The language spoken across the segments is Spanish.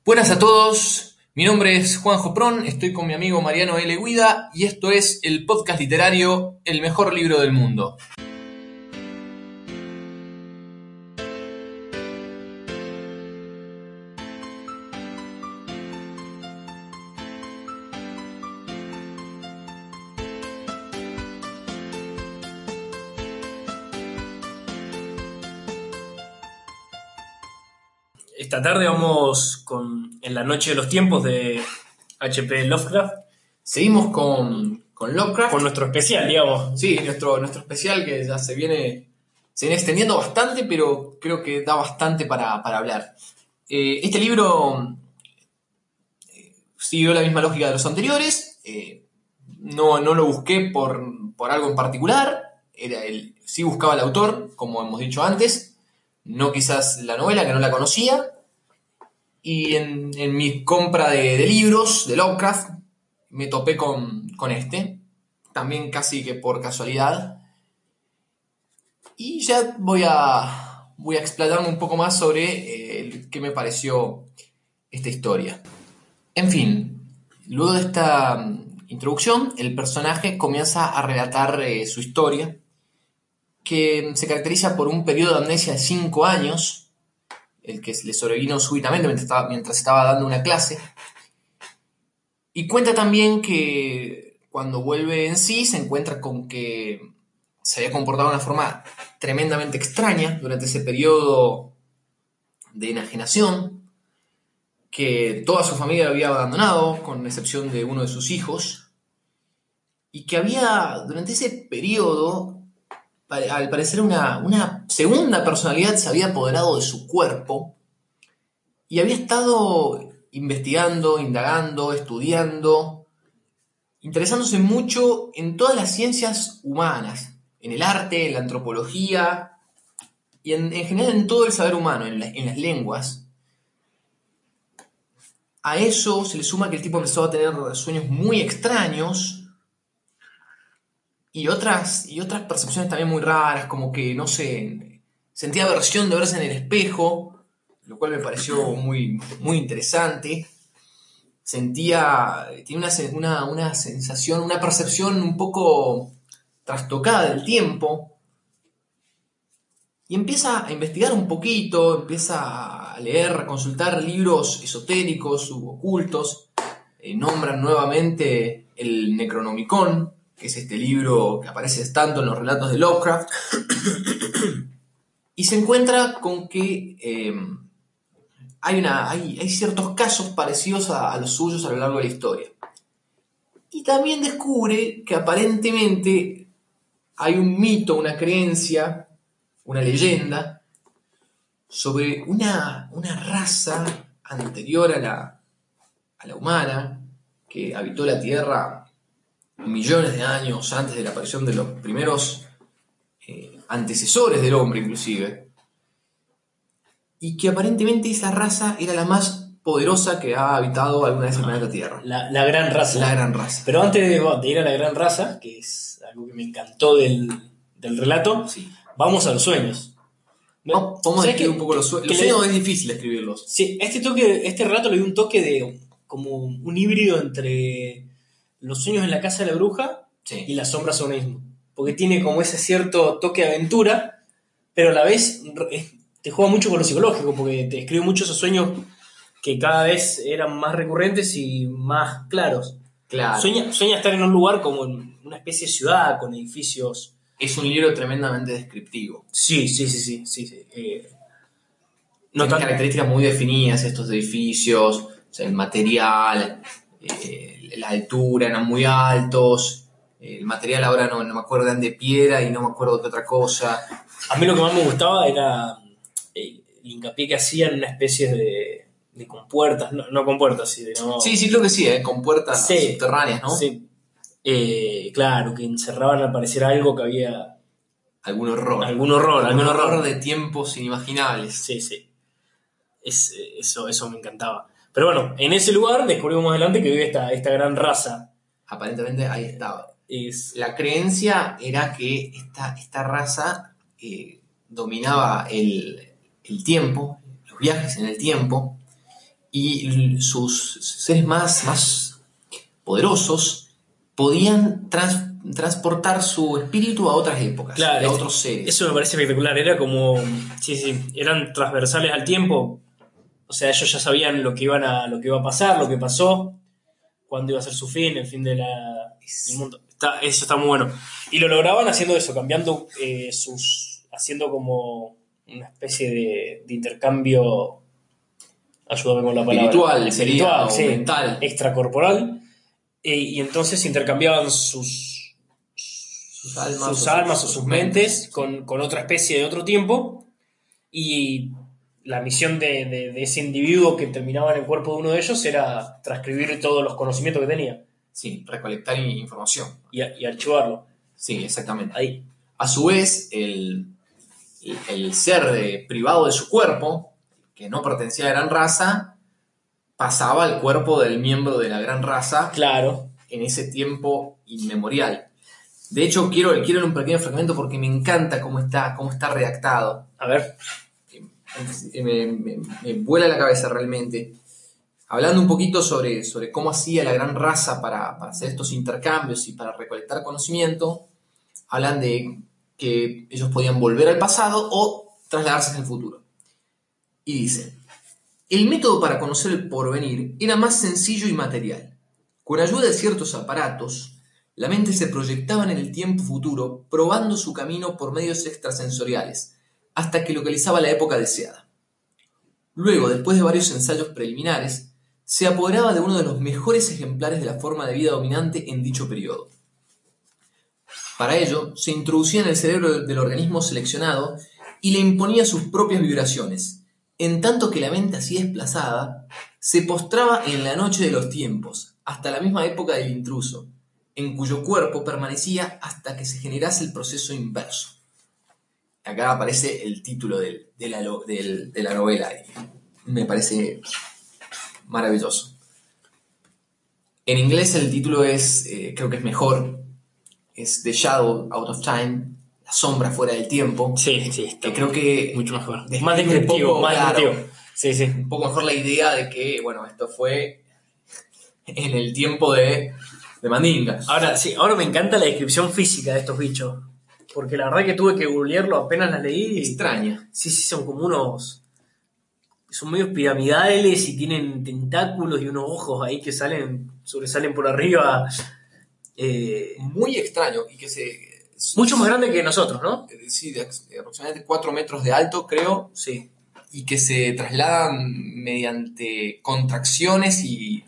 Buenas a todos, mi nombre es Juanjo Prón, estoy con mi amigo Mariano L. Guida y esto es el podcast literario El mejor libro del mundo. Esta tarde vamos con En la noche de los tiempos de H.P. Lovecraft. Seguimos con Lovecraft. Con nuestro especial, digamos. Sí, nuestro especial que ya se viene extendiendo bastante, pero creo que da bastante para hablar. Este libro siguió la misma lógica de los anteriores. No lo busqué por algo en particular. Sí buscaba al autor, como hemos dicho antes. No quizás la novela, que no la conocía. Y en mi compra de libros de Lovecraft me topé con este. También casi que por casualidad. Y ya voy a explayarme un poco más sobre qué me pareció esta historia. En fin, luego de esta introducción, el personaje comienza a relatar su historia, que se caracteriza por un periodo de amnesia de 5 años, el que le sobrevino súbitamente mientras estaba dando una clase. Y cuenta también que cuando vuelve en sí se encuentra con que se había comportado de una forma tremendamente extraña durante ese periodo de enajenación, que toda su familia lo había abandonado, con excepción de uno de sus hijos, y que había, durante ese periodo, al parecer una segunda personalidad se había apoderado de su cuerpo y había estado investigando, indagando, estudiando, interesándose mucho en todas las ciencias humanas, en el arte, en la antropología y en general en todo el saber humano, en las lenguas. A eso se le suma que el tipo empezó a tener sueños muy extraños y otras percepciones también muy raras, como que, no sé, sentía aversión de verse en el espejo, lo cual me pareció muy, muy interesante. Tiene una sensación, una percepción un poco trastocada del tiempo, y empieza a investigar un poquito, empieza a leer, a consultar libros esotéricos u ocultos. Nombran nuevamente el Necronomicon, que es este libro que aparece tanto en los relatos de Lovecraft, y se encuentra con que hay ciertos casos parecidos a los suyos a lo largo de la historia. Y también descubre que aparentemente hay un mito, una creencia, una leyenda sobre una raza anterior a la humana que habitó la Tierra millones de años antes de la aparición de los primeros antecesores del hombre, inclusive, y que aparentemente esa raza era la más poderosa que ha habitado alguna vez el planeta Tierra. La gran raza. La gran raza. Pero antes de ir a la gran raza, que es algo que me encantó del relato, Sí. vamos a los sueños. Vamos a escribir un poco los sueños. Los sueños es difícil escribirlos. Sí, este relato le dio un toque de como un híbrido entre Los sueños en la casa de la bruja, Sí, y Las sombras son mismo. Porque tiene como ese cierto toque de aventura, pero a la vez te juega mucho con lo psicológico, porque te escribe mucho esos sueños que cada vez eran más recurrentes y más claros. claro. Sueña estar en un lugar como en una especie de ciudad, con edificios. Es un libro tremendamente descriptivo. Sí. Tiene características muy definidas estos edificios, o sea, el material, la altura, eran muy altos. El material ahora no me acuerdo, eran de piedra y no me acuerdo de otra cosa. A mí lo que más me gustaba era el hincapié que hacían en una especie de compuertas, no compuertas, sino... Sí, creo que sí, con puertas subterráneas, ¿no? Sí. Claro, que encerraban al parecer algo que había... Algún horror. Algún horror de tiempos inimaginables. Sí. Eso me encantaba. Pero bueno, en ese lugar descubrimos más adelante que vive esta gran raza. Aparentemente ahí estaba. La creencia era que esta raza dominaba el tiempo, los viajes en el tiempo, y sus seres más poderosos podían transportar su espíritu a otras épocas, Claro, a otros seres. eso me parece espectacular. Era como. Sí, eran transversales al tiempo. O sea, ellos ya sabían lo que iba a pasar, lo que pasó, cuándo iba a ser su fin, el fin del mundo. Eso está muy bueno. Y lo lograban haciendo eso, cambiando haciendo como una especie de intercambio. Ayúdame con la palabra. Espiritual, Sí. o mental. Extracorporal. Y entonces intercambiaban sus almas o sus mentes con otra especie de otro tiempo. Y la misión de ese individuo que terminaba en el cuerpo de uno de ellos era transcribir todos los conocimientos que tenía. Sí, recolectar información. Y archivarlo. Sí, exactamente. Ahí. A su vez, el ser privado de su cuerpo, que no pertenecía a la gran raza, pasaba al cuerpo del miembro de la gran raza. Claro. En ese tiempo inmemorial. De hecho, quiero leer un pequeño fragmento porque me encanta cómo está redactado. A ver. Me vuela la cabeza realmente. Hablando un poquito sobre cómo hacía la gran raza para hacer estos intercambios y para recolectar conocimiento, hablan de que ellos podían volver al pasado o trasladarse hacia el futuro. Y dice, el método para conocer el porvenir era más sencillo y material. Con ayuda de ciertos aparatos, la mente se proyectaba en el tiempo futuro, probando su camino por medios extrasensoriales, hasta que localizaba la época deseada. Luego, después de varios ensayos preliminares, se apoderaba de uno de los mejores ejemplares de la forma de vida dominante en dicho periodo. Para ello, se introducía en el cerebro del organismo seleccionado y le imponía sus propias vibraciones, en tanto que la mente así desplazada se postraba en la noche de los tiempos, hasta la misma época del intruso, en cuyo cuerpo permanecía hasta que se generase el proceso inverso. Acá aparece el título de la novela y me parece maravilloso. En inglés el título creo que es mejor, es The Shadow Out of Time, La sombra fuera del tiempo. Sí, que creo que mucho mejor. Más descriptivo, claro. Sí. Un poco mejor la idea de que, bueno, esto fue en el tiempo de Mandinga. Ahora me encanta la descripción física de estos bichos. Porque la verdad que tuve que googlearlo apenas la leí. Extraña. Sí, son como unos. Son medios piramidales y tienen tentáculos y unos ojos ahí que sobresalen por arriba. Muy extraño y que mucho más grande que nosotros, ¿no? Sí, de aproximadamente 4 metros de alto, creo. Sí. Y que se trasladan mediante contracciones y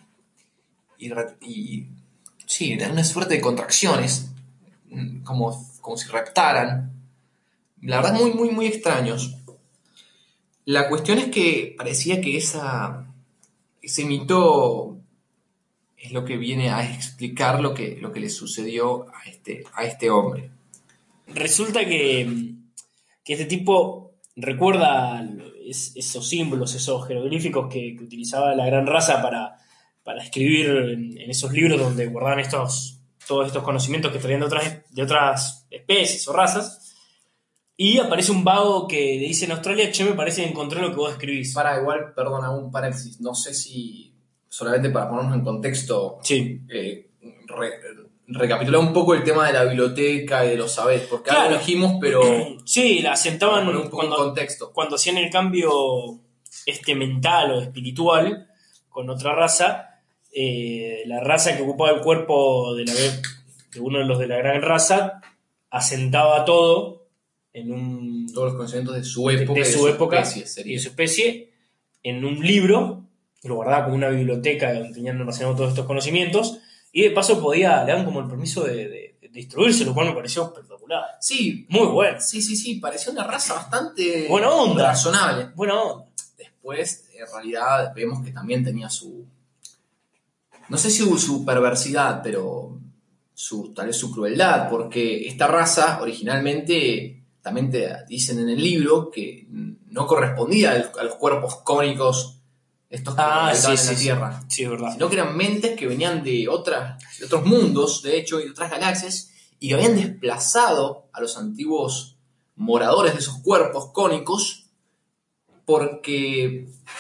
sí, dan una suerte de contracciones, como si reptaran. La verdad, muy, muy, muy extraños. La cuestión es que parecía que ese mito es lo que viene a explicar lo que le sucedió a este hombre. Resulta que este tipo recuerda esos símbolos, esos jeroglíficos que utilizaba la gran raza para escribir en esos libros donde guardaban todos estos conocimientos que traían de otras especies o razas. Y aparece un vago que dice en Australia, che, me parece que encontré lo que vos escribís. Igual, perdona, un paréntesis. No sé si, solamente para ponernos en contexto, sí. Recapitular un poco el tema de la biblioteca y de los saberes, porque claro, algo dijimos, pero... Sí, la sentaban un poco en contexto. Cuando hacían el cambio mental o espiritual con otra raza, la raza que ocupaba el cuerpo de uno de los de la gran raza asentaba todo en todos los conocimientos de su época, y de su especie en un libro, que lo guardaba como una biblioteca donde tenían almacenados todos estos conocimientos, y de paso le dan como el permiso de instruirse, lo cual me pareció espectacular. Sí, muy bueno. Sí, parecía una raza bastante buena onda, razonable. Buena onda. Después, en realidad, vemos que también tenía no sé si su perversidad, pero tal vez su crueldad, porque esta raza originalmente, también te dicen en el libro, que no correspondía a los cuerpos cónicos estos que habitaban en la Tierra. Sí, es verdad. Sino que eran mentes que venían de otros mundos, de hecho, y de otras galaxias, y que habían desplazado a los antiguos moradores de esos cuerpos cónicos porque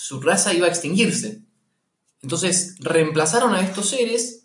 su raza iba a extinguirse. Entonces reemplazaron a estos seres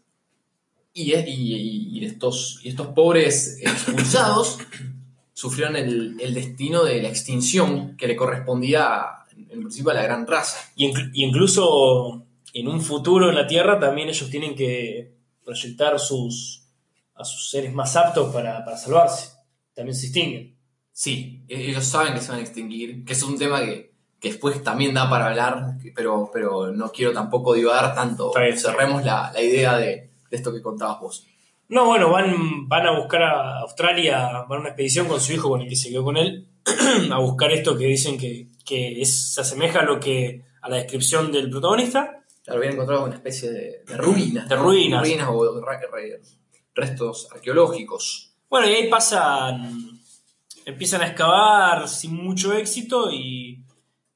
y estos pobres expulsados sufrieron el destino de la extinción que le correspondía en principio a la gran raza. Y incluso en un futuro en la Tierra también ellos tienen que proyectar a sus seres más aptos para salvarse. También se extinguen. Sí, ellos saben que se van a extinguir, que es un tema que después también da para hablar, pero no quiero tampoco divagar tanto. Cerremos la idea de esto que contabas vos. No, bueno, van a buscar a Australia, van a una expedición con su hijo, con el que se quedó con él, a buscar esto que dicen que se asemeja a la descripción del protagonista. Claro, habían encontrado una especie de ruinas. De ruinas. Ruinas o restos arqueológicos. Bueno, y ahí empiezan a excavar sin mucho éxito y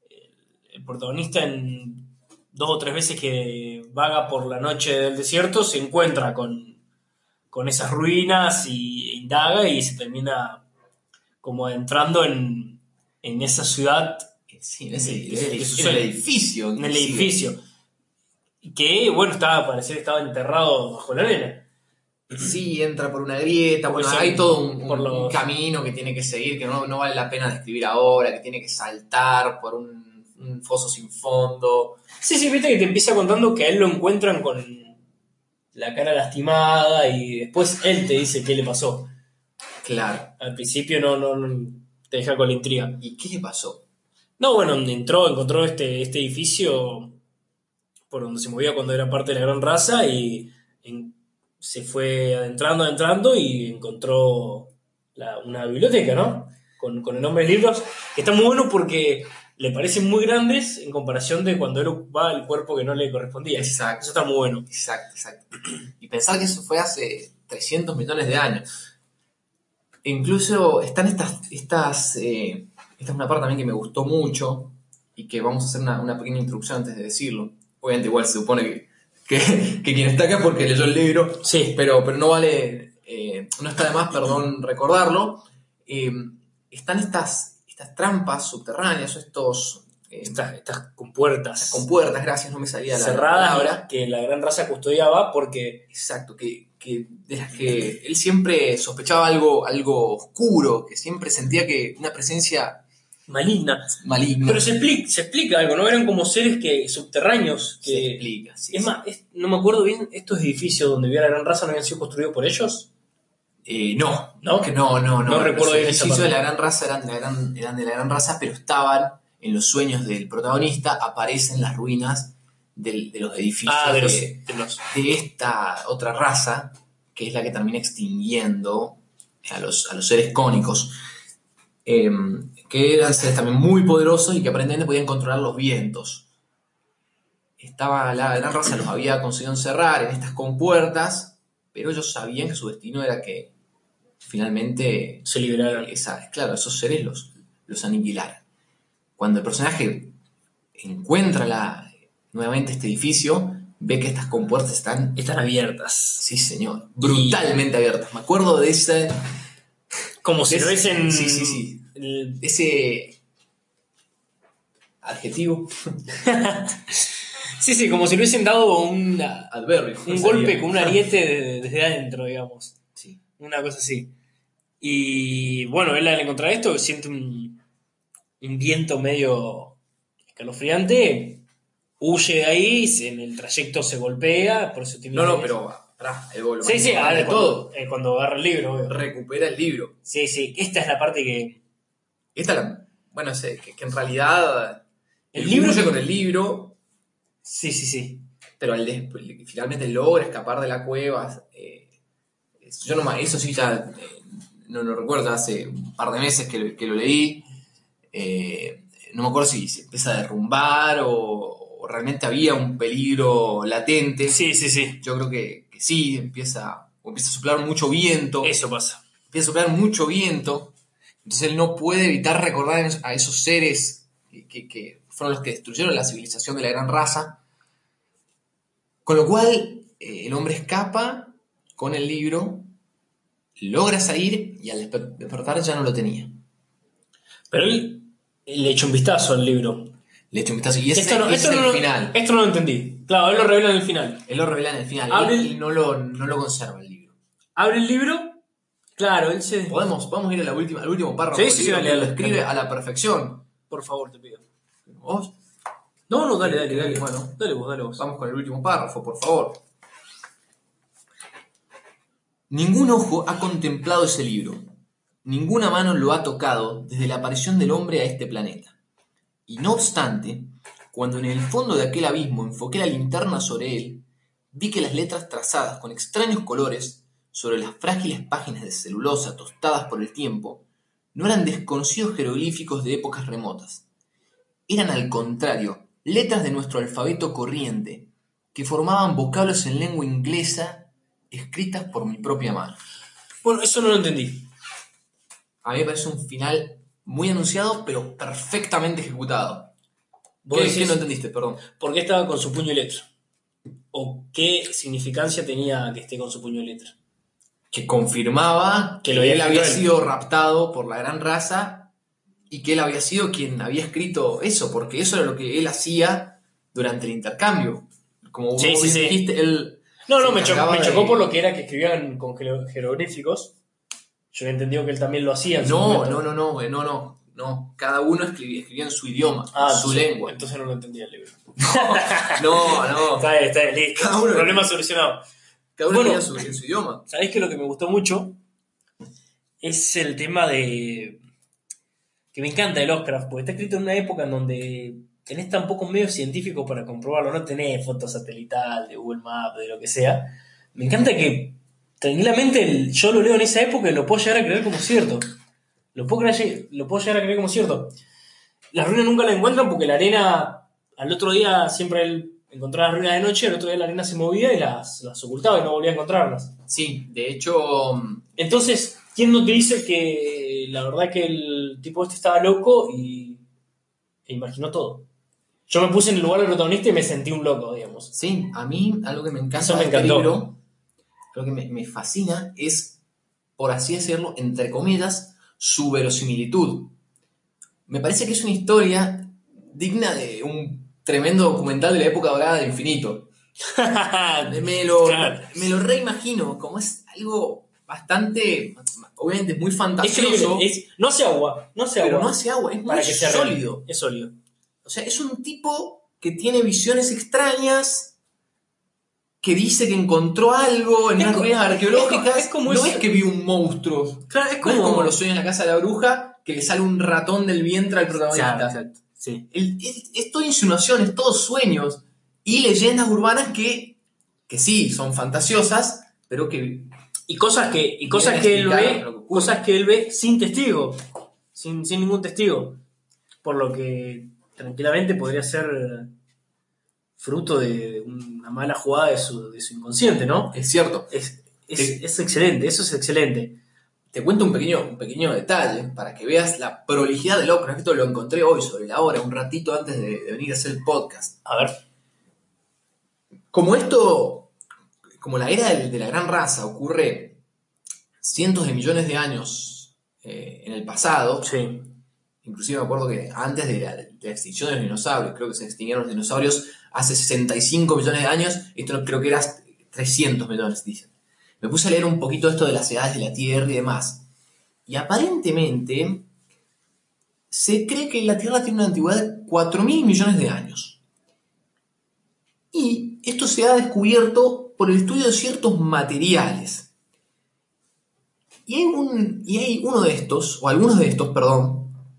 el protagonista en 2 o 3 veces que vaga por la noche del desierto se encuentra con esas ruinas e indaga y se termina como adentrando en esa ciudad. Sí, en el edificio. En el edificio. Que, bueno, estaba enterrado bajo la arena. Sí, entra por una grieta, bueno, hay todo un camino que tiene que seguir, que no vale la pena describir ahora, que tiene que saltar por un foso sin fondo. Sí, viste que te empieza contando que a él lo encuentran con la cara lastimada y después él te dice qué le pasó. Claro. Al principio no te deja con la intriga. ¿Y qué le pasó? No, bueno, encontró este edificio por donde se movía cuando era parte de la gran raza y se fue adentrando y encontró una biblioteca, ¿no? Con enormes libros, que está muy bueno porque le parecen muy grandes en comparación de cuando él ocupaba el cuerpo que no le correspondía. Exacto. Eso está muy bueno. Exacto. Y pensar que eso fue hace 300 millones de años. Incluso están esta es una parte también que me gustó mucho y que vamos a hacer una pequeña introducción antes de decirlo. Obviamente igual se supone que quien está acá es porque leyó el libro, sí, pero no vale, no está de más, perdón, recordarlo. Están estas trampas subterráneas, o estos... estas compuertas. Compuertas, gracias, no me salía cerradas, la palabra. Que la gran raza custodiaba porque... Exacto, de las que él siempre sospechaba algo oscuro, que siempre sentía que una presencia... maligna. Pero se explica algo, ¿no? Eran como seres subterráneos. Que, se explica, sí. Es más, no me acuerdo bien, ¿estos edificios donde vivía la gran raza no habían sido construidos por ellos? No. No recuerdo bien esa parte. Los edificios de la gran raza eran de la gran raza, pero estaban en los sueños del protagonista, aparecen las ruinas de los edificios de esta otra raza, que es la que termina extinguiendo a los seres cónicos. Que eran seres también muy poderosos y que aparentemente podían controlar los vientos. La gran raza los había conseguido encerrar en estas compuertas, pero ellos sabían que su destino era que finalmente se liberaran. Claro, esos seres los aniquilaran. Cuando el personaje encuentra nuevamente este edificio, ve que estas compuertas están abiertas. Sí, señor, brutalmente abiertas. Me acuerdo de ese... Como si lo hubiesen... Sí. Ese adjetivo. sí, como si le hubiesen dado un golpe con un ariete desde adentro, digamos. Sí. Una cosa así. Y bueno, él al encontrar esto siente un viento medio escalofriante, huye de ahí, en el trayecto se golpea, por eso tiene... No, pero... Sí, de todo. Cuando agarra el libro, obvio. Recupera el libro. Sí, esta es la parte que... Bueno, que en realidad el libro con el libro. Sí. Pero finalmente logra escapar de la cueva. Eso sí ya no lo recuerdo, hace un par de meses que lo leí. No me acuerdo si se empieza a derrumbar o realmente había un peligro latente. Sí. Yo creo que sí, empieza a soplar mucho viento. Eso pasa. Empieza a soplar mucho viento. Entonces él no puede evitar recordar a esos seres que fueron los que destruyeron la civilización de la gran raza. Con lo cual, el hombre escapa con el libro, logra salir y al despertar ya no lo tenía. Pero él le echó un vistazo al libro. le eche un vistazo. Y ese Esto es el final. Esto no lo entendí. Claro, él lo revela en el final. Él lo revela en el final. Él no lo conserva el libro. Abre el libro. Claro, él se... Podemos ir al último párrafo. Sí, dale, lo escribe a la perfección. Por favor, te pido. ¿Vos? No, dale. Bueno, dale vos. Vamos con el último párrafo, por favor. Ningún ojo ha contemplado ese libro. Ninguna mano lo ha tocado desde la aparición del hombre a este planeta. Y no obstante, cuando en el fondo de aquel abismo enfoqué la linterna sobre él, vi que las letras trazadas con extraños colores sobre las frágiles páginas de celulosa tostadas por el tiempo no eran desconocidos jeroglíficos de épocas remotas. Eran, al contrario, letras de nuestro alfabeto corriente, que formaban vocablos en lengua inglesa escritas por mi propia mano. Bueno, eso no lo entendí. A mí me parece un final muy anunciado, pero perfectamente ejecutado. ¿Qué no entendiste? Perdón. ¿Por qué estaba con su puño y letra? ¿O qué significancia tenía que esté con su puño y letra? Que confirmaba que él había sido raptado por la gran raza y que él había sido quien había escrito eso, porque eso era lo que él hacía durante el intercambio. Como vos dijiste, él... No, me chocó por lo que era que escribían con jeroglíficos. Yo había entendido que él también lo hacía. No. Cada uno escribía en su idioma, su lengua. Entonces no lo entendía el libro. No. Está bien, listo. Problema solucionado. Cada uno escribía en su idioma. ¿Sabés que lo que me gustó mucho? Es el tema de... que me encanta de Lovecraft, porque está escrito en una época en donde tenés tan pocos medios científicos para comprobarlo, no tenés fotos satelital de Google Maps, de lo que sea. Me encanta que tranquilamente yo lo leo en esa época y lo puedo llegar a creer como cierto. Lo puedo llegar a creer como cierto. La ruina nunca la encuentran porque la arena, al otro día siempre él encontraba las ruinas de noche, al otro día la arena se movía y las ocultaba y no volvía a encontrarlas. Sí, de hecho... Entonces, ¿quién no te dice que la verdad que el tipo este estaba loco e imaginó todo? Yo me puse en el lugar del protagonista y me sentí un loco, digamos. Sí, a mí algo que me encanta de este libro, lo que me fascina es, por así decirlo, entre comillas, su verosimilitud. Me parece que es una historia digna de un tremendo documental de la época dorada del infinito. me lo reimagino, como es algo bastante, obviamente es muy fantasioso. No hace agua. Pero no hace agua, es muy sólido. Es sólido. O sea, es un tipo que tiene visiones extrañas, que dice que encontró algo en unas ruinas arqueológicas. No es que vio un monstruo. Claro, no es como lo sueña en la casa de la bruja, que le sale un ratón del vientre al protagonista. Exacto. Sí. Es todo insinuaciones, todos sueños y leyendas urbanas que sí, son fantasiosas, pero que... Y cosas que él ve sin testigo, sin ningún testigo. Por lo que tranquilamente podría ser fruto de una mala jugada de su inconsciente, ¿no? Es cierto. Es excelente, eso es excelente. Te cuento un pequeño detalle para que veas la prolijidad de Lovecraft. Esto lo encontré hoy sobre la hora, un ratito antes de venir a hacer el podcast. A ver. Como la era de la gran raza ocurre cientos de millones de años en el pasado. Sí. Inclusive me acuerdo que antes de la extinción de los dinosaurios, creo que se extinguieron los dinosaurios hace 65 millones de años, esto creo que era 300 millones, dicen. Me puse a leer un poquito esto de las edades de la Tierra y demás. Y aparentemente se cree que la Tierra tiene una antigüedad de 4.000 millones de años. Y esto se ha descubierto por el estudio de ciertos materiales. Y hay uno de estos, o algunos de estos, perdón.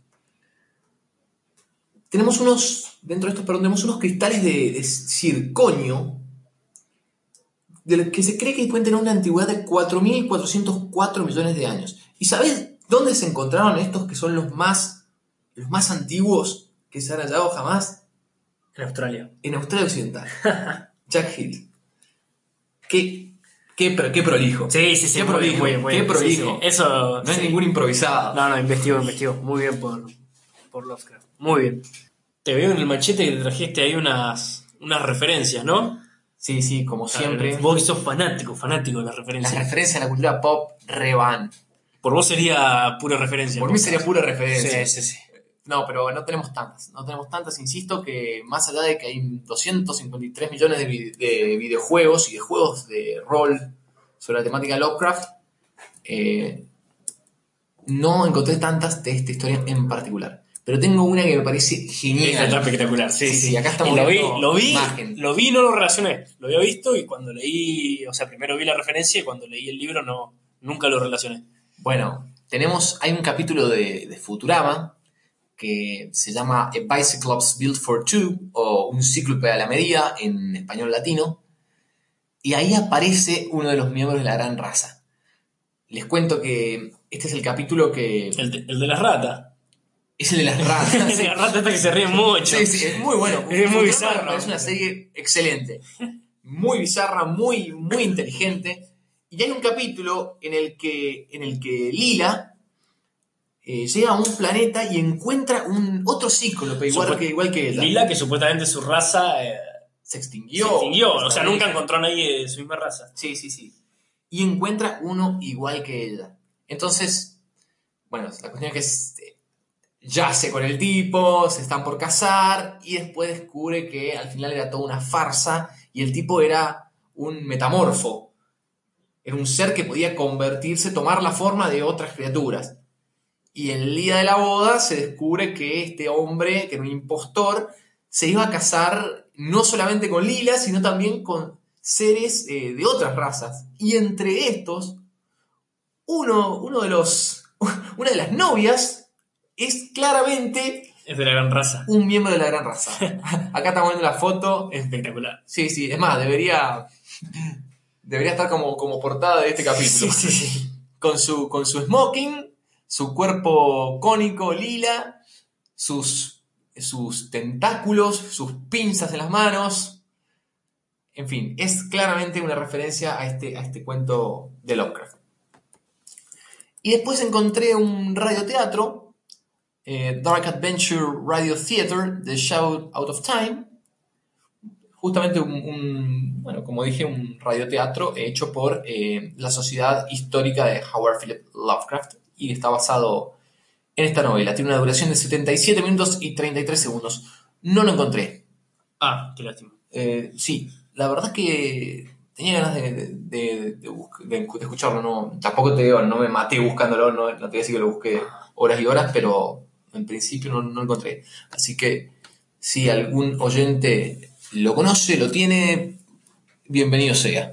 Tenemos unos cristales de circonio, de los que se cree que pueden tener una antigüedad de 4.404 millones de años. ¿Y sabes dónde se encontraron estos que son los más antiguos que se han hallado jamás? En Australia. En Australia Occidental. Jack Hill. Qué prolijo. Sí. Qué prolijo. Qué prolijo. Sí. Eso no es ningún improvisado. No, investigó. Muy bien por Lovecraft. Muy bien. Te veo en el machete que te trajiste ahí unas referencias, ¿no? Sí, como siempre. Vos sos fanático de las referencias. Las referencias a la cultura pop revan. Por vos sería pura referencia. Por mí sería pura referencia. Sí. No, pero no tenemos tantas. No tenemos tantas, insisto, que más allá de que hay 253 millones de videojuegos y de juegos de rol sobre la temática Lovecraft, no encontré tantas de esta historia en particular. Pero tengo una que me parece genial. Esta está espectacular, sí. Acá estamos Y viendo imagen. lo vi y no lo relacioné. Lo había visto y cuando leí, o sea, primero vi la referencia y cuando leí el libro nunca lo relacioné. Bueno, hay un capítulo de Futurama que se llama A Bicyclops Built for Two, o Un cíclope a la medida en español latino, y ahí aparece uno de los miembros de la gran raza. Les cuento que este es el capítulo que... El de las ratas. Es el de las ratas. El de las ratas hasta que se ríen mucho. Sí, es muy bueno. Es muy bizarro. Es una serie excelente. Muy bizarra, muy, muy inteligente. Y hay un capítulo en el que Lila llega a un planeta y encuentra otro cíclope igual que ella. Lila, que supuestamente su raza se extinguió. O sea, nunca encontró a nadie de su misma raza. Sí. Y encuentra uno igual que ella. Entonces, bueno, la cuestión es que yace con el tipo, se están por casar y después descubre que al final era toda una farsa y el tipo era un metamorfo. Era un ser que podía convertirse, tomar la forma de otras criaturas. Y el día de la boda se descubre que este hombre, que era un impostor, se iba a casar no solamente con Lila, sino también con seres de otras razas. Y entre estos, una de las novias es claramente... Es de la gran raza. Un miembro de la gran raza. Acá estamos viendo la foto. Es espectacular. Sí, es más, debería estar como portada de este capítulo. Sí. Con su smoking, su cuerpo cónico lila, sus tentáculos, sus pinzas en las manos. En fin, es claramente una referencia a este cuento de Lovecraft. Y después encontré un radioteatro, Dark Adventure Radio Theater, The Shadow Out of Time. Justamente bueno, como dije, un radioteatro hecho por la Sociedad Histórica de Howard Philip Lovecraft y está basado en esta novela. Tiene una duración de 77 minutos y 33 segundos. No lo encontré. Qué lástima. Sí, la verdad es que tenía ganas de escucharlo. No, tampoco no me maté buscándolo, no te voy a decir que lo busqué horas y horas, pero en principio no lo encontré. Así que si algún oyente lo conoce, lo tiene, bienvenido sea.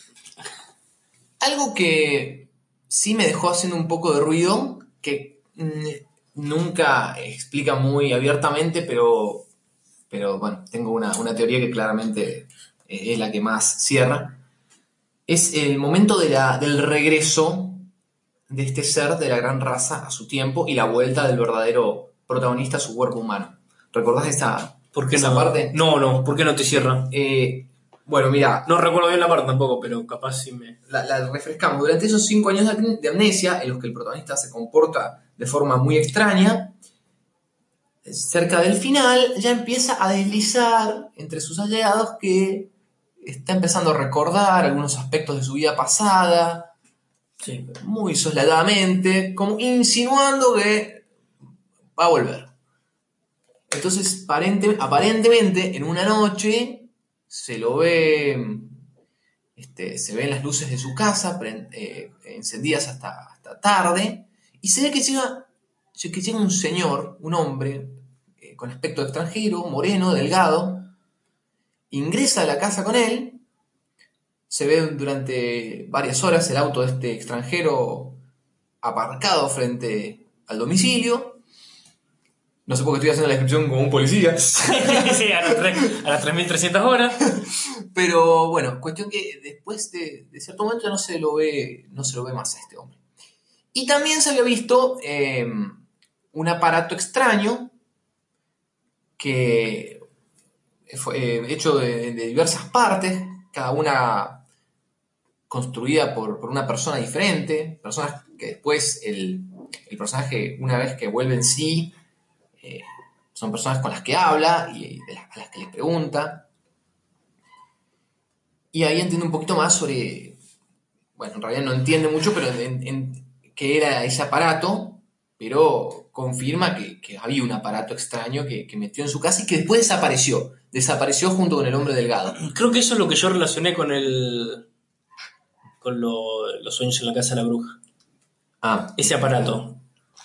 Algo que sí me dejó haciendo un poco de ruido, que nunca explica muy abiertamente, pero bueno, tengo una teoría que claramente es la que más cierra, es el momento del regreso de este ser de la gran raza a su tiempo y la vuelta del verdadero protagonista a su cuerpo humano. ¿Recordás esa parte? No, ¿por qué no te cierra? Bueno, mira. No recuerdo bien la parte tampoco, pero capaz sí me... La refrescamos. Durante esos 5 años de amnesia, en los que el protagonista se comporta de forma muy extraña, cerca del final ya empieza a deslizar entre sus allegados que está empezando a recordar algunos aspectos de su vida pasada, sí, muy sosladamente, como insinuando que va a volver. Entonces, aparentemente, en una noche se lo ve, se ven las luces de su casa encendidas hasta tarde, y se ve que llega un señor, un hombre, con aspecto extranjero, moreno, delgado, ingresa a la casa con él, se ve durante varias horas el auto de este extranjero aparcado frente al domicilio. No sé por qué estoy haciendo la descripción como un policía. Sí, a las 3.300 horas. Pero bueno, cuestión que después de cierto momento ya no se lo ve más a este hombre. Y también se había visto un aparato extraño que fue hecho de diversas partes, cada una construida por una persona diferente, personas que después el personaje, una vez que vuelve en sí, son personas con las que habla y a las que le pregunta. Y ahí entiende un poquito más sobre... Bueno, en realidad no entiende mucho, pero qué era ese aparato, pero confirma que había un aparato extraño que metió en su casa y que después desapareció. Desapareció junto con el hombre delgado. Creo que eso es lo que yo relacioné con los sueños en la casa de la bruja. Ese aparato.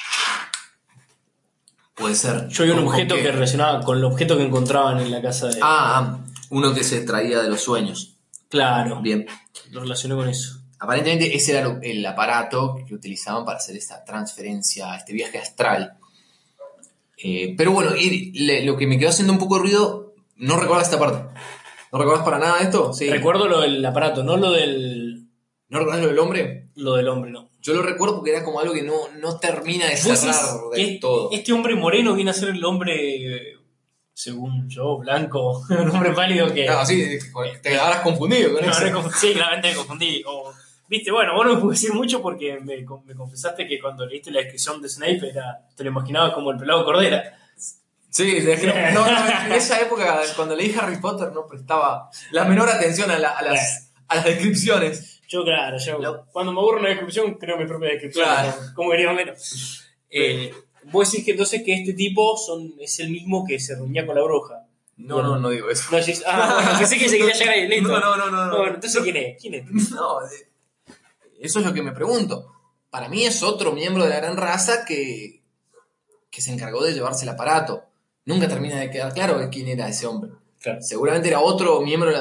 Puede ser. Yo vi un objeto que relacionaba con el objeto que encontraban en la casa de... Uno que se traía de los sueños. Claro. Bien. Lo relacioné con eso. Aparentemente ese era el aparato que utilizaban para hacer esta transferencia, este viaje astral. Pero bueno, lo que me quedó haciendo un poco de ruido, no recuerdas esta parte. ¿No recuerdas para nada esto? Sí. Recuerdo lo del aparato, no lo del... ¿No recuerdas lo del hombre? Lo del hombre, no. Yo lo recuerdo porque era como algo que no termina de cerrar del todo. Este hombre moreno viene a ser el hombre, según yo, blanco, un hombre pálido que... Claro, sí, te habrás confundido con eso. Sí, claramente me confundí. Viste, bueno, vos no me puedo decir mucho porque me confesaste que cuando leíste la descripción de Snape te lo imaginabas como el pelado Cordera. Sí, en esa época, cuando leí Harry Potter, no prestaba la menor atención a las descripciones. Yo, cuando me aburro una descripción, creo mi propia descripción. Claro. Como quería menos. Vos decís que entonces que este tipo es el mismo que se reunía con la bruja. No digo eso. No, bueno, pensé que se quería llegar ahí. Listo. No. Bueno, entonces, ¿quién es? No, eso es lo que me pregunto. Para mí es otro miembro de la gran raza que se encargó de llevarse el aparato. Nunca termina de quedar claro quién era ese hombre. Claro. Seguramente era otro miembro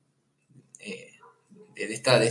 de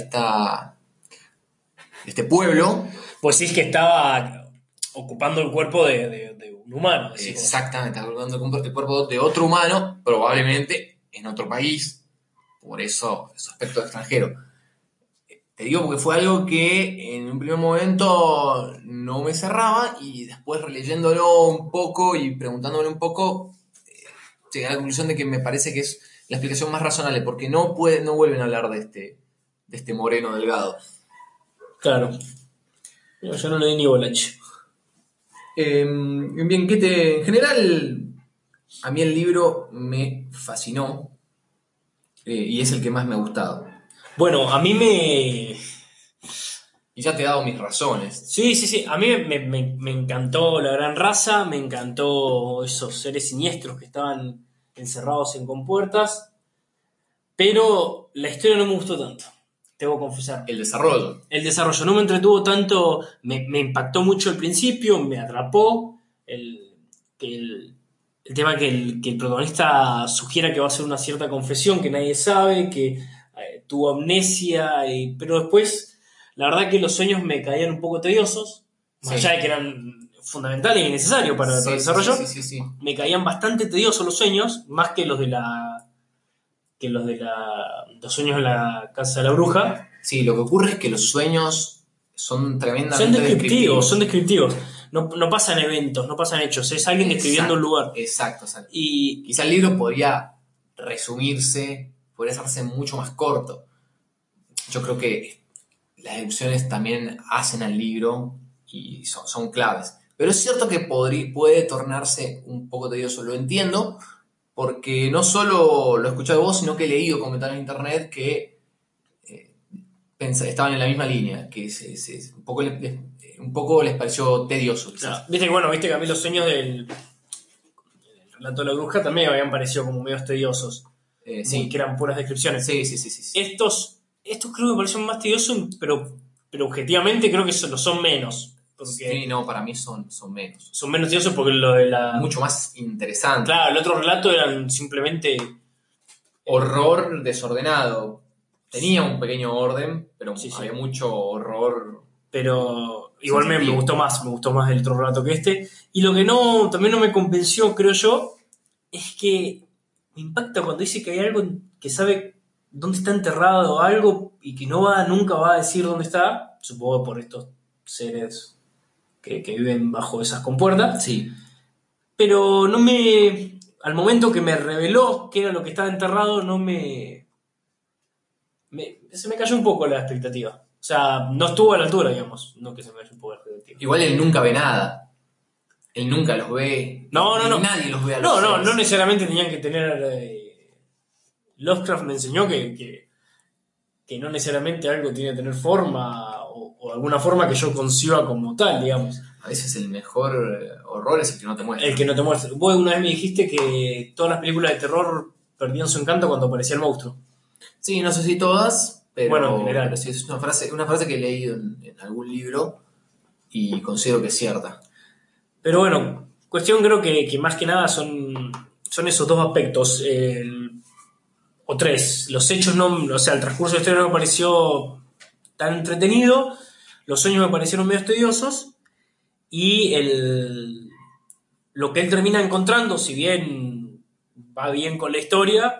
este pueblo. Pues sí, es que estaba ocupando el cuerpo de un humano. Exactamente, estaba ocupando el cuerpo de otro humano, probablemente en otro país. Por eso, su aspecto extranjero. Te digo porque fue algo que en un primer momento no me cerraba y después releyéndolo un poco y preguntándole un poco, llegué a la conclusión de que me parece que es la explicación más razonable, porque no vuelven a hablar de este moreno delgado. Claro. Yo no le di ni bolache. Bien, en general, a mí el libro me fascinó y es el que más me ha gustado. Bueno, a mí me... Y ya te he dado mis razones. Sí. A mí me encantó la gran raza, me encantó esos seres siniestros que estaban encerrados en compuertas, pero la historia no me gustó tanto, debo confesar. El desarrollo No me entretuvo tanto, me impactó mucho al principio, me atrapó el tema que el protagonista sugiera que va a hacer una cierta confesión que nadie sabe, que tuvo amnesia, pero después la verdad que los sueños me caían un poco tediosos, más allá de que eran fundamentales y necesarios para el desarrollo. Sí. Me caían bastante tediosos los sueños, más que los sueños en la casa de la bruja. Sí, lo que ocurre es que los sueños son tremendamente son descriptivos. No pasan eventos, no pasan hechos, es alguien describiendo un lugar. Exacto. Y quizá el libro podría resumirse, podría hacerse mucho más corto. Yo creo que las deducciones también hacen al libro y son claves. Pero es cierto que puede tornarse un poco tedioso, lo entiendo, porque no solo lo he escuchado de vos, sino que he leído comentarios en internet que estaban en la misma línea, que un poco les pareció tedioso. Claro. Viste que a mí los sueños del relato de la bruja también me habían parecido como medio tediosos. Sí. Que eran puras descripciones. Sí. Estos creo que me parecieron más tediosos, pero objetivamente creo que lo son menos. Sí, no, para mí son menos. Son menos tediosos porque lo de la... Mucho más interesante. Claro, el otro relato eran simplemente... Horror desordenado. Tenía un pequeño orden, pero había mucho horror. Pero igual me gustó más el otro relato que este. Y lo que también no me convenció, creo yo, es que me impacta cuando dice que hay algo que sabe dónde está enterrado algo y que nunca va a decir dónde está, supongo por estos seres que viven bajo esas compuertas. Sí. Pero al momento que me reveló qué era lo que estaba enterrado, se me cayó un poco la expectativa. O sea, no estuvo a la altura, digamos. No que se me cayó un poco la expectativa. Igual él nunca ve nada. Él nunca los ve. No. Nadie los ve a los seres. No necesariamente tenían que tener... Lovecraft me enseñó que no necesariamente algo tiene que tener forma o o de alguna forma que yo conciba como tal, digamos. A veces el mejor horror es el que no te muestra. El que no te muestra. Vos una vez me dijiste que todas las películas de terror perdían su encanto cuando aparecía el monstruo. Sí, no sé si todas, pero, Bueno, en general. pero sí, es una frase que he leído en algún libro y considero que es cierta. Pero bueno, cuestión creo que más que nada son esos dos aspectos. O tres. Los hechos no. O sea, el transcurso de la historia no me pareció tan entretenido. Los sueños me parecieron medio tediosos. Y lo que él termina encontrando, si bien va bien con la historia,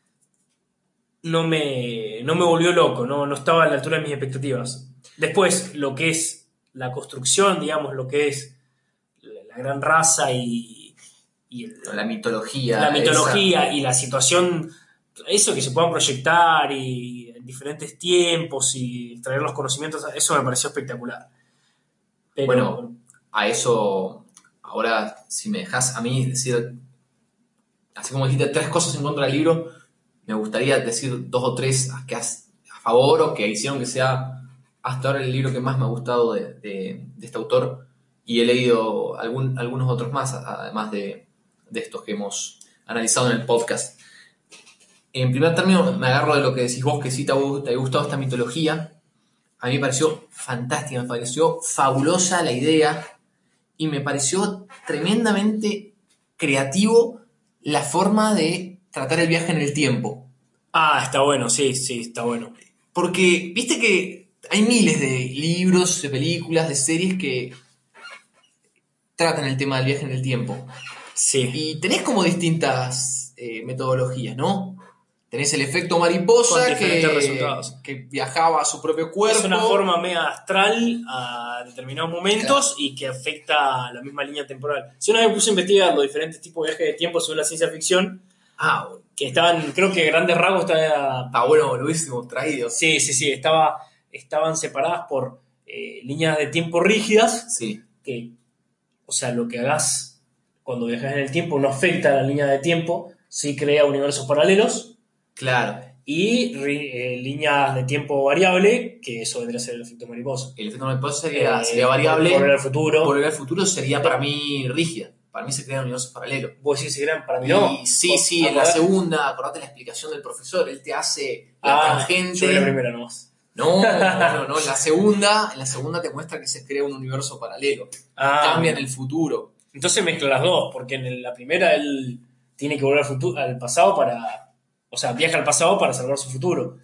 no me volvió loco, no estaba a la altura de mis expectativas. Después, lo que es la construcción, digamos, lo que es la gran raza y La mitología. la mitología y la situación, eso que se puedan proyectar y en diferentes tiempos y traer los conocimientos, eso me pareció espectacular. Pero, Bueno, a eso, ahora, si me dejas a mí decir, así como dijiste 3 cosas en contra del libro, me gustaría decir 2 o 3 a favor o que hicieron que sea hasta ahora el libro que más me ha gustado de este autor, y he leído algunos otros más, además de estos que hemos analizado en el podcast. En primer término, me agarro de lo que decís vos, que sí te ha gustado esta mitología. A mí me pareció fantástica, me pareció fabulosa la idea y me pareció tremendamente creativo la forma de tratar el viaje en el tiempo. está bueno, sí, está bueno. Porque viste que hay miles de libros, de películas, de series que tratan el tema del viaje en el tiempo. Sí. Y tenés como distintas metodologías, ¿no? Tenés el efecto mariposa Con diferentes resultados. que viajaba a su propio cuerpo. Es una forma media astral a determinados momentos, claro, y que afecta la misma línea temporal. Si una vez me puse a investigar los diferentes tipos de viajes de tiempo sobre la ciencia ficción, que estaban, creo que grandes rasgos está bueno, lo hubiésemos traído. Sí, estaban separadas por líneas de tiempo rígidas, sí, que, o sea, lo que hagas cuando viajas en el tiempo no afecta a la línea de tiempo, sí crea universos paralelos. Claro. Y líneas de tiempo variable, que eso vendría a ser el efecto mariposa. El efecto mariposa sería variable. Volver al futuro. Volver al futuro sería para mí rígida. Para mí se crean universos paralelos. ¿Vos decís que se crean? Para mí no. Sí, en la segunda, acordate la explicación del profesor, él te hace la tangente. Yo vi la primera nomás. No, en la segunda te muestra que se crea un universo paralelo. Cambia en el futuro. Entonces mezcla las dos, porque en la primera él tiene que volver al pasado para... O sea, viaja al pasado para salvar su futuro.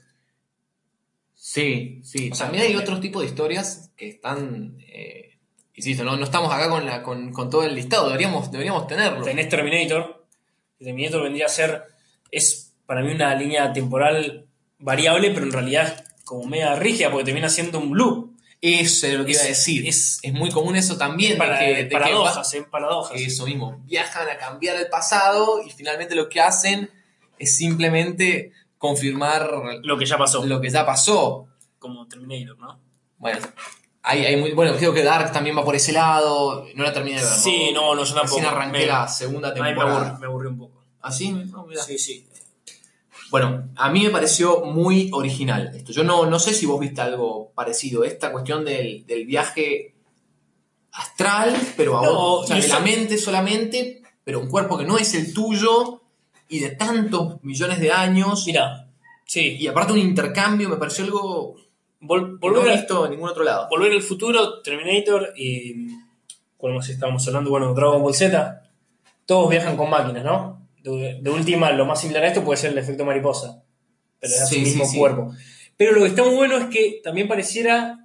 Sí. O sea, también hay otros tipos de historias que están... insisto, no estamos acá con todo el listado. Deberíamos tenerlo. Tenés Terminator. Terminator vendría a ser... Es para mí una línea temporal variable, pero en realidad es como media rígida, porque termina siendo un loop. Eso es lo que iba a decir. Es muy común eso también. Paradojas. Eso mismo. Viajan a cambiar el pasado y finalmente lo que hacen es simplemente confirmar lo que ya pasó. Como Terminator, ¿no? Bueno, creo que Dark también va por ese lado. No la terminé de ver. Sí, no, yo tampoco. Recién arranqué la segunda temporada. Me aburrí un poco. ¿Ah, sí? No, sí. Bueno, a mí me pareció muy original esto. Yo no sé si vos viste algo parecido. Esta cuestión del viaje astral, pero de la mente solamente, pero un cuerpo que no es el tuyo y de tantos millones de años. Mira, sí. Y aparte un intercambio, me pareció algo que no he visto en ningún otro lado. Volver al futuro, Terminator y... ¿Cuál más estábamos hablando? Bueno, Dragon Ball Z. Todos viajan con máquinas, ¿no? De última, lo más similar a esto puede ser el efecto mariposa. Pero es el mismo cuerpo. Pero lo que está muy bueno es que también pareciera...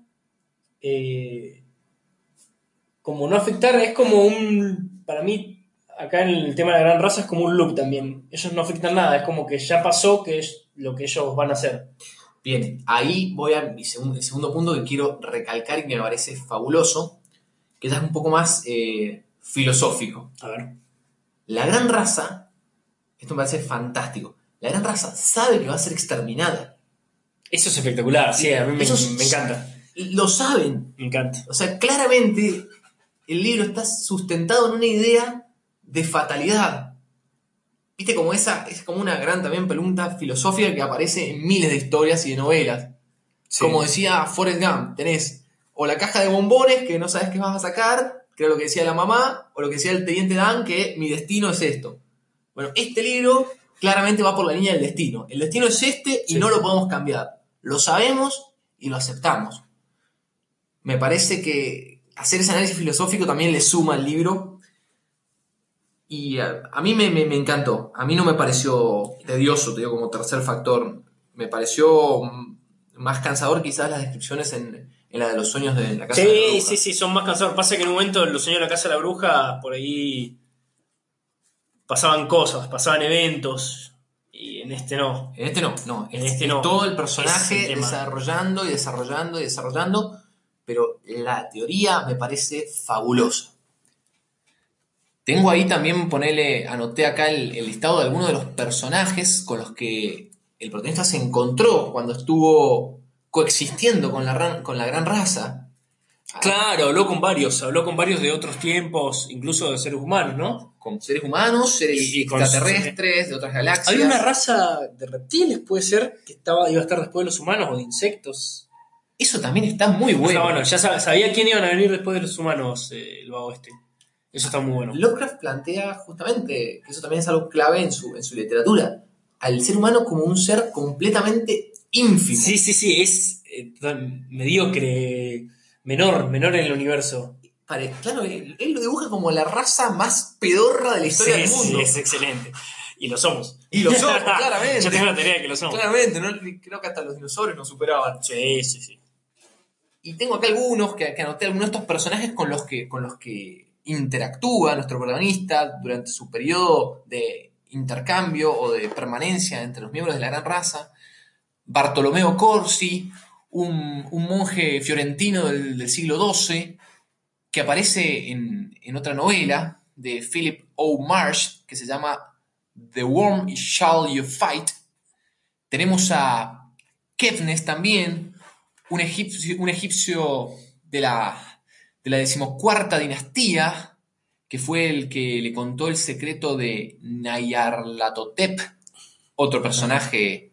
como no afectar, es como para mí, acá en el tema de la gran raza es como un loop también. Ellos no afectan nada, es como que ya pasó, que es lo que ellos van a hacer. Bien, ahí voy a mi segundo punto que quiero recalcar y que me parece fabuloso, que ya es un poco más filosófico. A ver. La gran raza, esto me parece fantástico, la gran raza sabe que va a ser exterminada. Eso es espectacular, sí, a mí me encanta. Lo saben. Me encanta. O sea, claramente el libro está sustentado en una idea de fatalidad. ¿Viste? Como es como una gran también pregunta filosófica que aparece en miles de historias y de novelas. Sí. Como decía Forrest Gump, tenés o la caja de bombones que no sabes qué vas a sacar, que era lo que decía la mamá, o lo que decía el teniente Dan, que mi destino es esto. Bueno, este libro claramente va por la línea del destino. El destino es este y Sí. no lo podemos cambiar. Lo sabemos y lo aceptamos. Me parece que hacer ese análisis filosófico también le suma al libro. Y a mí me encantó. A mí no me pareció tedioso, te digo, como tercer factor. Me pareció más cansador quizás las descripciones en la de los sueños de la casa de la Sí, bruja. sí, sí, son más cansados. Pasa que en un momento en Los Sueños de la Casa de la Bruja, por ahí pasaban cosas, pasaban eventos, y en este no. En este no, no. En Es, este es no. todo el Ese personaje es el tema. desarrollando y desarrollando y desarrollando. Pero la teoría me parece fabulosa. Tengo ahí también, anoté acá el listado de algunos de los personajes con los que el protagonista se encontró cuando estuvo coexistiendo con la gran raza. Claro, habló con varios de otros tiempos, incluso de seres humanos, ¿no? Con seres humanos, seres Y con extraterrestres, de otras galaxias. había una raza de reptiles, puede ser, que iba a estar después de los humanos, o de insectos. Eso también está muy O sea, bueno. bueno, ya sabía quién iban a venir después de los humanos, el vago este. Eso está muy bueno. Lovecraft plantea justamente, que eso también es algo clave en su literatura, al ser humano como un ser completamente ínfimo. Sí, sí, sí, es mediocre, menor en el universo. Claro, él lo dibuja como la raza más pedorra de la historia del mundo. Sí, es excelente. Y lo somos. Y lo somos, claramente. Yo tengo la teoría de que lo somos. Claramente, ¿no? Creo que hasta los dinosaurios nos superaban. Sí, sí, sí. Y tengo acá algunos que anoté, algunos de estos personajes con los que interactúa nuestro protagonista durante su periodo de intercambio o de permanencia entre los miembros de la gran raza. Bartolomeo Corsi, un monje fiorentino del siglo XII, que aparece en otra novela de Philip O. Marsh, que se llama The Worm Shall You Fight. Tenemos a Kefnes también, un egipcio de la decimocuarta dinastía, que fue el que le contó el secreto de Nyarlathotep, otro personaje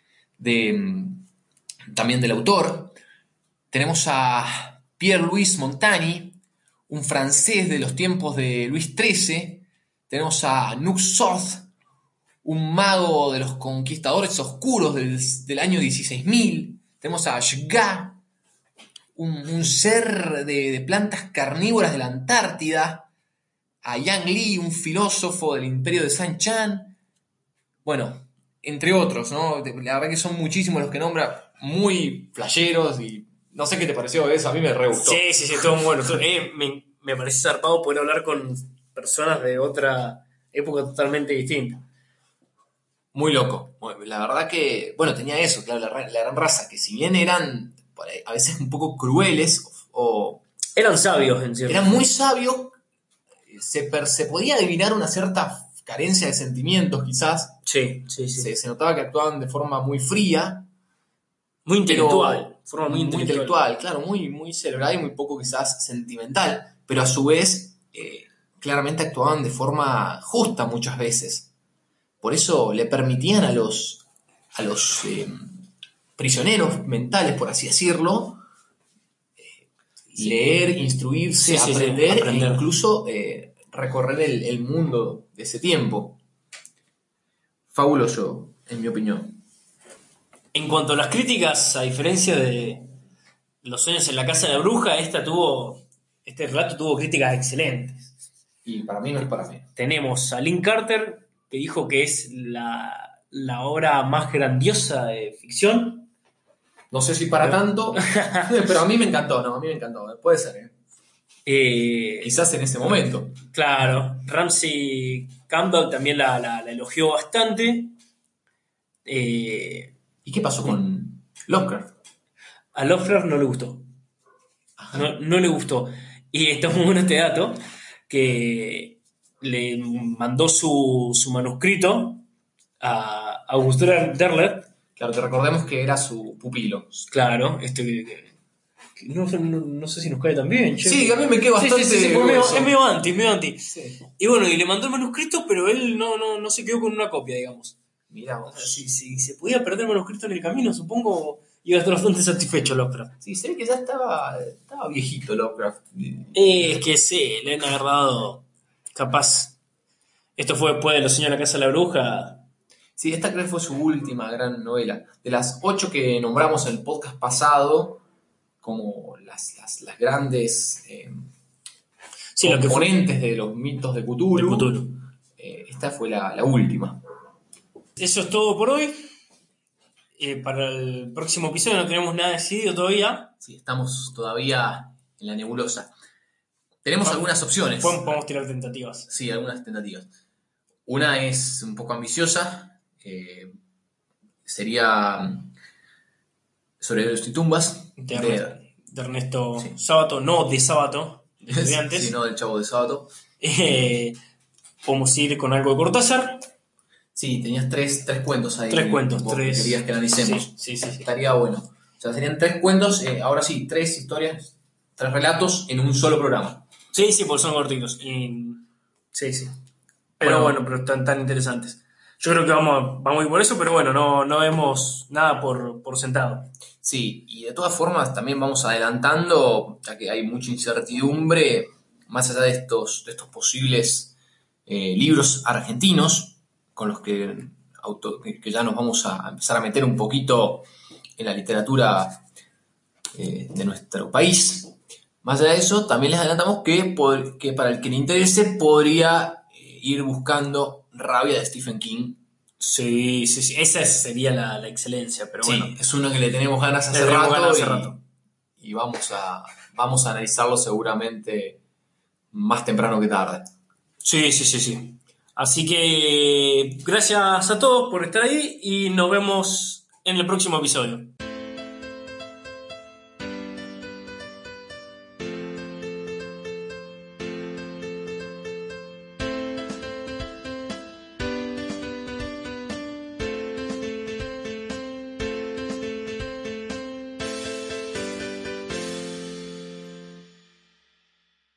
también del autor. Tenemos a Pierre-Louis Montagny, un francés de los tiempos de Luis XIII. Tenemos a Nuxoth, un mago de los conquistadores oscuros del año 16.000. Tenemos a Shga, un ser de plantas carnívoras de la Antártida. A Yang Li, un filósofo del imperio de San Chan. Bueno, entre otros, ¿no? La verdad que son muchísimos los que nombra, muy flasheros, y no sé qué te pareció eso, a mí me re gustó. Sí, sí, sí, estuvo muy bueno. Me parece zarpado poder hablar con personas de otra época totalmente distinta. Muy loco. Bueno, la verdad que, bueno, tenía eso, claro, la gran raza, que si bien eran por ahí, a veces un poco crueles o Eran sabios, en cierto. eran muy sabios, se podía adivinar una cierta carencia de sentimientos, quizás. Sí, sí, sí. Se notaba que actuaban de forma muy fría. Muy intelectual. Pero Forma muy muy intelectual. intelectual, claro, muy cerebral y muy poco quizás sentimental. Pero a su vez, claramente actuaban de forma justa muchas veces. Por eso le permitían a los prisioneros mentales, por así decirlo, leer, instruirse, Sí, sí, sí, aprender, aprender. e incluso recorrer el mundo de ese tiempo. Fabuloso, en mi opinión. En cuanto a las críticas, a diferencia de Los Sueños en la Casa de la Bruja, este relato tuvo críticas excelentes. Y para mí no es para mí. Tenemos a Lynn Carter, que dijo que es la obra más grandiosa de ficción. No sé si para tanto, pero a mí me encantó, ¿no? A mí me encantó. Puede ser, ¿eh? Quizás en ese momento. Claro, Ramsey Campbell también la elogió bastante. ¿Y qué pasó con Lovecraft? A Lovecraft no le gustó. No le gustó. Y está muy bueno este dato, que le mandó su manuscrito a Auguste Derleth. Claro, que recordemos que era su pupilo. Claro, que no sé si nos cae tan bien, che. Sí, a mí me queda bastante... Sí, porque es medio anti. Sí. Y bueno, y le mandó el manuscrito, pero él no se quedó con una copia, digamos. Mirá O sea, vos. si se podía perder el manuscrito en el camino, supongo, iba a estar bastante satisfecho Lovecraft. Sí, se ve que ya estaba viejito Lovecraft. Es que sí, le han agarrado. Capaz. Esto fue después de Los Sueños en la Casa de la Bruja. Sí, esta creo que fue su última gran novela. De las 8 que nombramos en el podcast pasado, como las grandes Sí, lo que fue componentes de los mitos de Cthulhu, de Cthulhu. Esta fue la última. Eso es todo por hoy. Para el próximo episodio no tenemos nada decidido todavía. Sí, estamos todavía en la nebulosa. Tenemos algunas opciones. Podemos tirar tentativas. Sí, algunas tentativas. Una es un poco ambiciosa. Sería Sobrevivientes y tumbas. De Ernesto Sí. Sábato, no de Sábato, de Estudiantes. Sí, no del Chavo de Sábado. Podemos ir con algo de Cortázar. Sí, tenías tres cuentos ahí. 3 cuentos. Vos 3. querías que analicemos. Sí. Estaría bueno. O sea, serían 3 cuentos. Ahora sí, 3 historias, 3 relatos en un solo programa. Sí, porque son cortitos. Sí. Pero bueno, pero están tan interesantes. Yo creo que vamos a ir por eso, pero bueno, no vemos nada por sentado. Sí, y de todas formas también vamos adelantando, ya que hay mucha incertidumbre, más allá de estos posibles libros argentinos, con los que ya nos vamos a empezar a meter un poquito en la literatura de nuestro país. Más allá de eso, también les adelantamos que para el que le interese podría ir buscando Rabia de Stephen King. Sí. Esa sería la excelencia, pero bueno. Sí, es uno que le tenemos ganas hace rato. Y vamos a analizarlo seguramente más temprano que tarde. Sí. Así que gracias a todos por estar ahí y nos vemos en el próximo episodio.